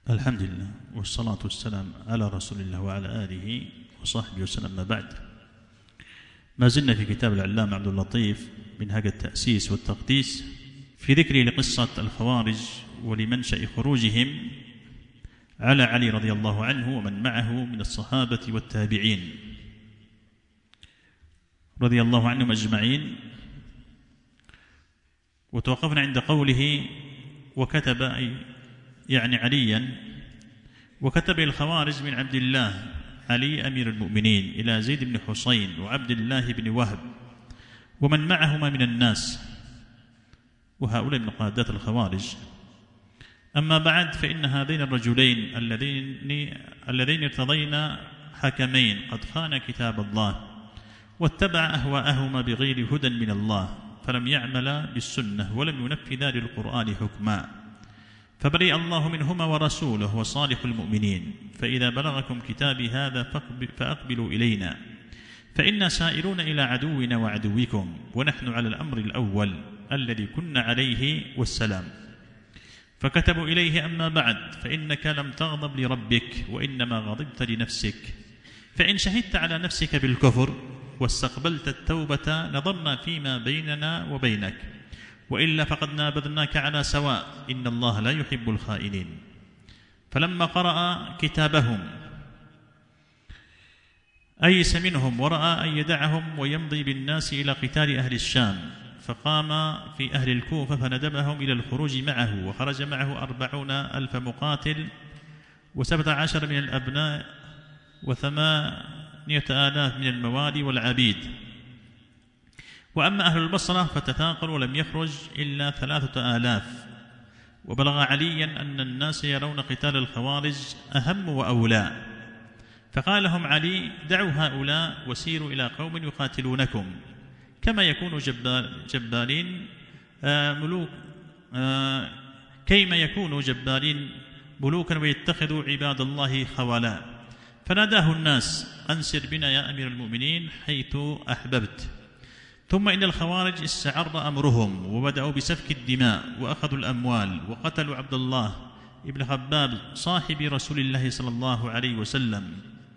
الحمد لله والصلاة والسلام على رسول الله وعلى آله وصحبه وسلم. ما بعد، ما زلنا في كتاب العلامة عبد اللطيف منهج التأسيس والتقديس في ذكره لقصة الخوارج ولمنشأ خروجهم على علي رضي الله عنه ومن معه من الصحابة والتابعين رضي الله عنهم أجمعين. وتوقفنا عند قوله وكتب، يعني عليا، وكتب الخوارج من عبد الله علي أمير المؤمنين إلى زيد بن حسين وعبد الله بن وهب ومن معهما من الناس، وهؤلاء من قادات الخوارج. أما بعد، فإن هذين الرجلين اللذين ارتضينا حكمين قد خان كتاب الله واتبع أهواءهما بغير هدى من الله، فلم يعمل بالسنة ولم ينفذا للقرآن حكما، فبرئ الله منهما ورسوله وصالح المؤمنين. فإذا بلغكم كتابي هذا فأقبلوا إلينا، فإنا سائرون إلى عدونا وعدوكم، ونحن على الأمر الأول الذي كنا عليه والسلام. فكتبوا إليه أما بعد، فإنك لم تغضب لربك وإنما غضبت لنفسك، فإن شهدت على نفسك بالكفر واستقبلت التوبة نظرنا فيما بيننا وبينك، وإلا فقد نابذناك على سواء، إن الله لا يحب الخائنين. فلما قرأ كتابهم أيس منهم ورأى أن يدعهم ويمضي بالناس إلى قتال أهل الشام، فقام في أهل الكوفة فندبهم إلى الخروج معه، وخرج معه 40,000 مقاتل و17 من الأبناء و8,000 من الموالي والعبيد. وأما أهل البصرة فتثاقلوا ولم يخرج إلا 3,000. وبلغ عليا أن الناس يرون قتال الخوارج أهم وأولى، فقال لهم علي: دعوا هؤلاء وسيروا إلى قوم يقاتلونكم، كما يكون جبارين ملوك كيما يكونوا جبارين ملوكا ويتخذوا عباد الله خوالا. فناداه الناس: أنسر بنا يا أمير المؤمنين حيث أحببت. ثم إن الخوارج استعر أمرهم وبدأوا بسفك الدماء وأخذوا الأموال وقتلوا عبد الله ابن خباب صاحب رسول الله صلى الله عليه وسلم،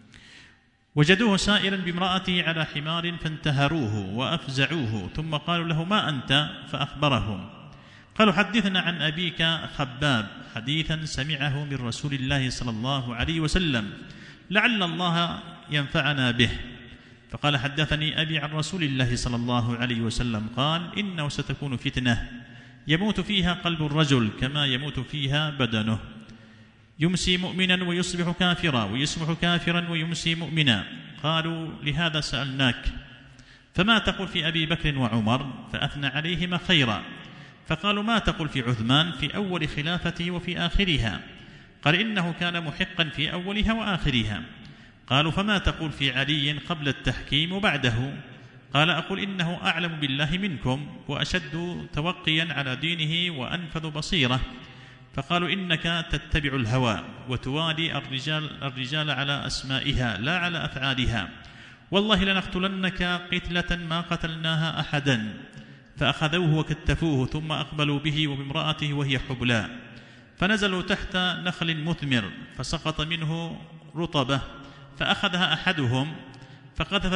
وجدوه سائرا بامرأته على حمار فانتهروه وأفزعوه، ثم قالوا له: ما أنت؟ فأخبرهم. قالوا: حدثنا عن أبيك خباب حديثا سمعه من رسول الله صلى الله عليه وسلم لعل الله ينفعنا به. فقال: حدثني أبي عن رسول الله صلى الله عليه وسلم قال: إنه ستكون فتنة يموت فيها قلب الرجل كما يموت فيها بدنه، يمسي مؤمنا ويصبح كافرا ويصبح كافرا ويمسي مؤمنا. قالوا: لهذا سألناك، فما تقول في أبي بكر وعمر؟ فأثنى عليهما خيرا. فقالوا: ما تقول في عثمان في أول خلافته وفي آخرها؟ قال: إنه كان محقا في أولها وآخرها. قالوا: فما تقول في علي قبل التحكيم وبعده؟ قال: أقول إنه أعلم بالله منكم وأشد توقيا على دينه وأنفذ بصيرة. فقالوا: إنك تتبع الهوى وتوالي الرجال على أسمائها لا على أفعالها، والله لنقتلنك قتلة ما قتلناها أحدا. فأخذوه وكتفوه، ثم أقبلوا به وبامرأته وهي حبلى، فنزلوا تحت نخل مثمر فسقط منه رطبة، فأخذها أحدهم فقذف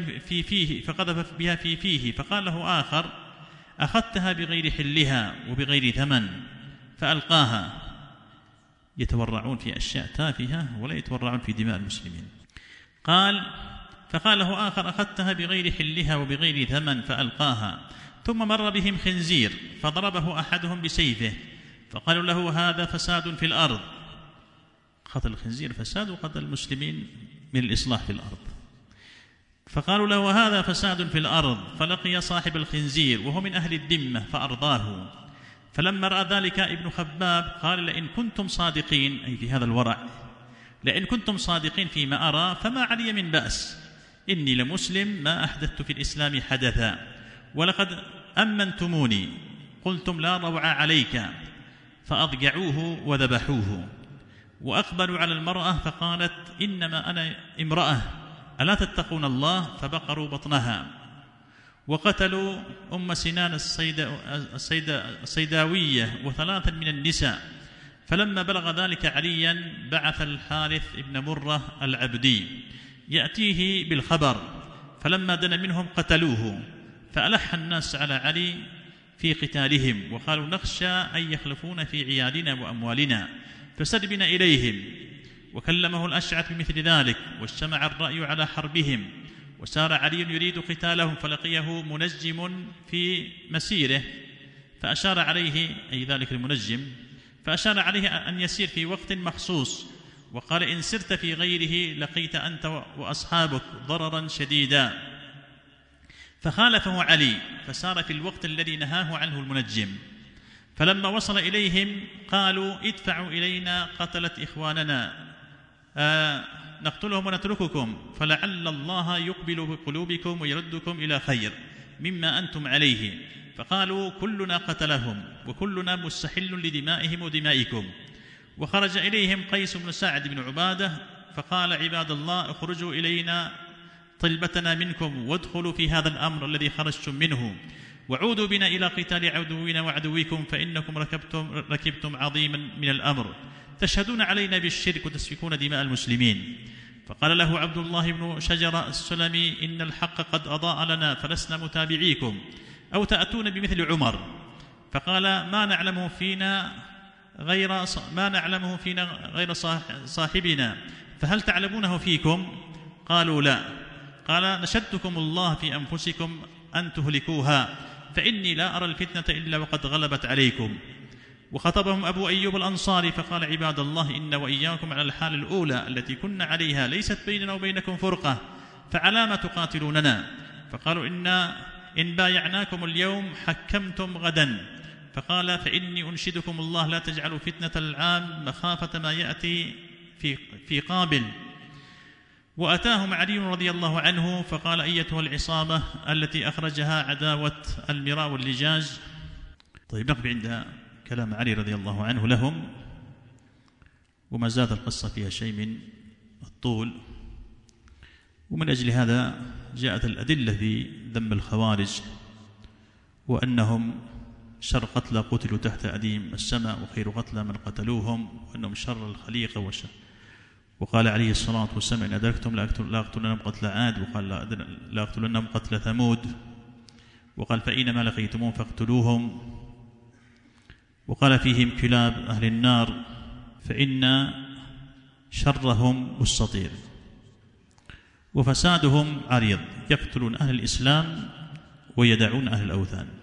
بها في فيه، فقال له آخر: أخذتها بغير حلها وبغير ثمن، فألقاها. يتورعون في أشياء تافهة ولا يتورعون في دماء المسلمين. فقال له آخر: أخذتها بغير حلها وبغير ثمن، فألقاها. ثم مر بهم خنزير فضربه أحدهم بسيفه، فقالوا له: هذا فساد في الأرض. قتل الخنزير فساد، وقتل المسلمين من الإصلاح في الأرض. فقالوا له: هذا فساد في الأرض. فلقي صاحب الخنزير وهو من أهل الذمة فأرضاه. فلما رأى ذلك ابن خباب قال: لئن كنتم صادقين، أي في هذا الورع، لئن كنتم صادقين فيما أرى فما علي من بأس، إني لمسلم ما أحدثت في الإسلام حدثا، ولقد أمنتموني، قلتم لا روع عليك، فأضجعوه وذبحوه. وأقبلوا على المرأة فقالت: إنما أنا امرأة ألا تتقون الله؟ فبقروا بطنها. وقتلوا أم سنان الصيداوية و3 من النساء، فلما بلغ ذلك عليا بعث الحارث بن مرة العبدي يأتيه بالخبر، فلما دنا منهم قتلوه، فألح الناس على علي في قتالهم وقالوا نخشى أن يخلفون في عيالنا وأموالنا، فسر بنا إليهم. وكلمه الأشعث بمثل ذلك، واجتمع الرأي على حربهم، وسار علي يريد قتالهم، فلقيه منجم في مسيره فأشار عليه، أي ذلك المنجم، فأشار عليه أن يسير في وقت مخصوص، وقال إن سرت في غيره لقيت أنت وأصحابك ضررا شديدا، فخالفه علي فسار في الوقت الذي نهاه عنه المنجم. فلما وصل إليهم قالوا ادفعوا إلينا قتلة إخواننا نقتلهم ونترككم، فلعل الله يقبل بقلوبكم ويردكم إلى خير مما أنتم عليه. فقالوا كلنا قتلهم وكلنا مستحل لدمائهم ودمائكم. وخرج إليهم قيس بن سعد بن عبادة فقال عباد الله اخرجوا إلينا طلبتنا منكم وادخلوا في هذا الأمر الذي خرجتم منه، وعودوا بنا إلى قتال عدونا وعدوكم، فإنكم ركبتم عظيما من الأمر، تشهدون علينا بالشرك وتسفكون دماء المسلمين. فقال له عبد الله بن شجرة السلمي إن الحق قد أضاء لنا فلسنا متابعيكم، أو تأتون بمثل عمر. فقال ما نعلمه فينا غير صاحبنا، فهل تعلمونه فيكم؟ قالوا لا. قال نشدتكم الله في أنفسكم أن تهلكوها، فإني لا أرى الفتنة إلا وقد غلبت عليكم. وخطبهم أبو أيوب الأنصاري فقال عباد الله إن وإياكم على الحال الأولى التي كنا عليها، ليست بيننا وبينكم فرقة، فعلى ما تقاتلوننا؟ فقالوا إن بايعناكم اليوم حكمتم غدا. فقال فإني أنشدكم الله لا تجعلوا فتنة العام مخافة ما يأتي في قابل. وأتاهم علي رضي الله عنه فقال أيتها العصابة التي أخرجها عداوة المراء واللجاج. طيب نقف عند كلام علي رضي الله عنه لهم، وما زاد القصة فيها شيء من الطول، ومن أجل هذا جاءت الأدلة في ذم الخوارج، وأنهم شر قتلى قتلوا تحت أديم السماء، وخير قتلى من قتلوهم، وأنهم شر الخليقة وقال عليه الصلاة والسلام إن أدركتم لأقتلنهم قتل عاد، وقال لأقتلنهم قتل ثمود، وقال فإنما لقيتموهم فاقتلوهم، وقال فيهم كلاب أهل النار فإن شرهم مستطير، وفسادهم عريض، يقتلون أهل الإسلام ويدعون أهل الأوثان.